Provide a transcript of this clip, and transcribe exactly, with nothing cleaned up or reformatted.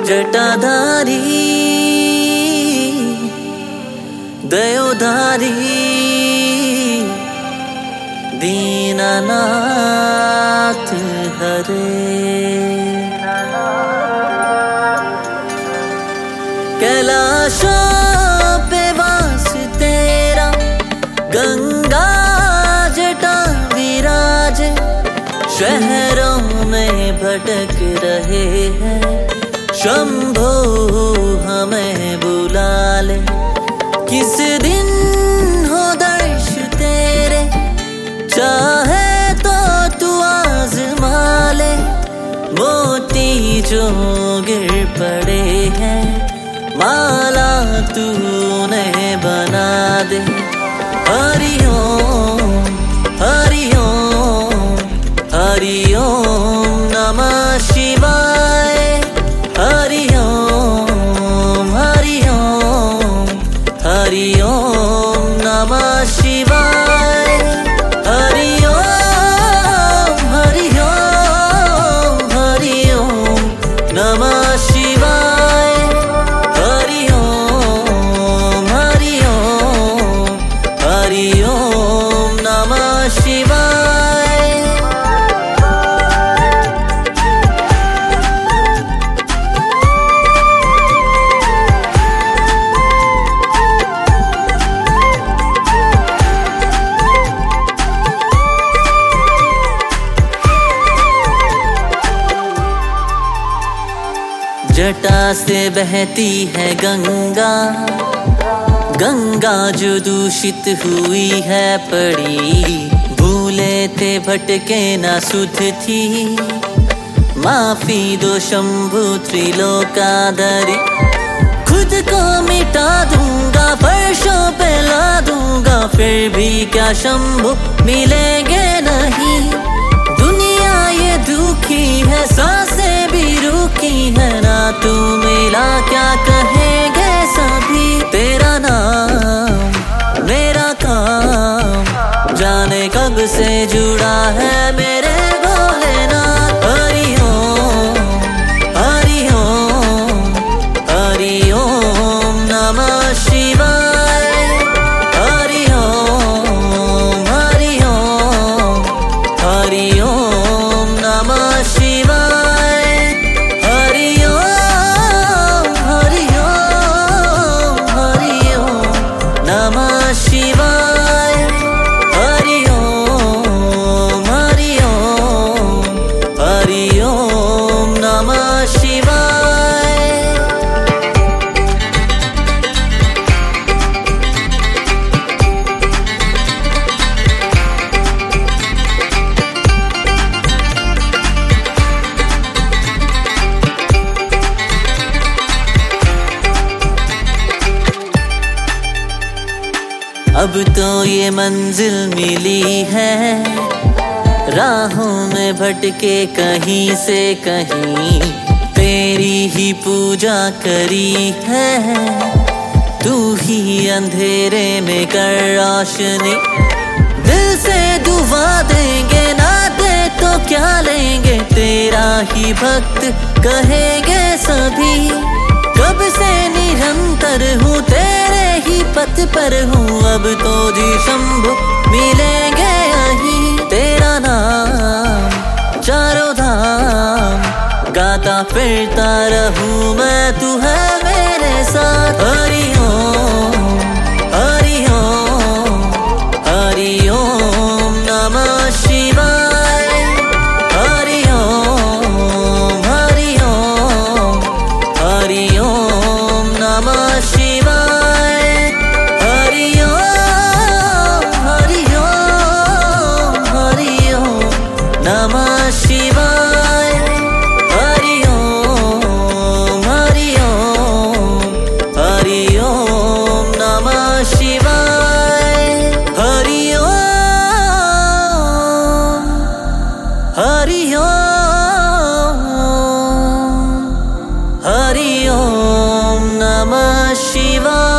जटाधारी दयोधारी दीनानाथ हरे। कैलाशों पे वास तेरा गंगा जटा विराजे, शहरों में भटक रहे हैं शंभो हमें बुला ले। किस दिन हो दर्श तेरे चाहे तो तू आज़मा ले। मोती जो गिर पड़े हैं माला तूने बना दे। हरि ओम हरि ओम हरि ओम नमः शिवाय। हरि ओम हरि ओम हरि ओम नमः शिवाय। हरि ओम हरि ओम हरि ओम नमः शिवाय। हरि ओम हरि ओम हरि ओम नमः शिवाय। जटा से बहती है गंगा, गंगा जो दूषित हुई है पड़ी। भूले थे भटके ना सुध थी, माफी दो शंभु त्रिलोकाधरी। खुद को मिटा दूंगा फर्शों पे ला दूंगा, फिर भी क्या शंभु मिलेंगे नहीं। दुनिया ये दुखी है सांसें भी रुकी है, ना तू मिला क्या कहेंगे सभी। तेरा नाम मेरा काम जाने कब से जुड़ा है मेरे भोलेनाथ। हरि ओम हरि ओम हरि ओम नमः शिवाय। हरि ओम हरि ओम हरि ओम नमः शिवाय। हरि ओम हरि ओम हरि ओम नमः शिवाय। हरि ओम हरि ओम हरि ओम नमः शिवाय। अब तो ये मंजिल मिली है, राहों में भटके कहीं से कहीं। तेरी ही पूजा करी है, तू ही अंधेरे में कर रोशनी। दिल से दुआ देंगे ना दे तो क्या लेंगे, तेरा ही भक्त कहेंगे सभी। कब से निरंतर हूँ तेरे ही पथ पर हूँ, अब तो जी शंभु मिलेंगे यहीं। तेरा नाम चारों धाम गाता फिरता रहूँ मैं, तू है मेरे साथ। हरि ओम हरि ओम हरि ओम नमः शिवाय। हरि ओम हरि ओम हरि ओम नमः शिवाय। हरि ओम हरि ओम हरि ओम नमः शिवाय। हरि ओम हरि ओम हरि ओम नमः शिवाय। हरि ओम हरि ओम हरि ओम नमः शिवाय।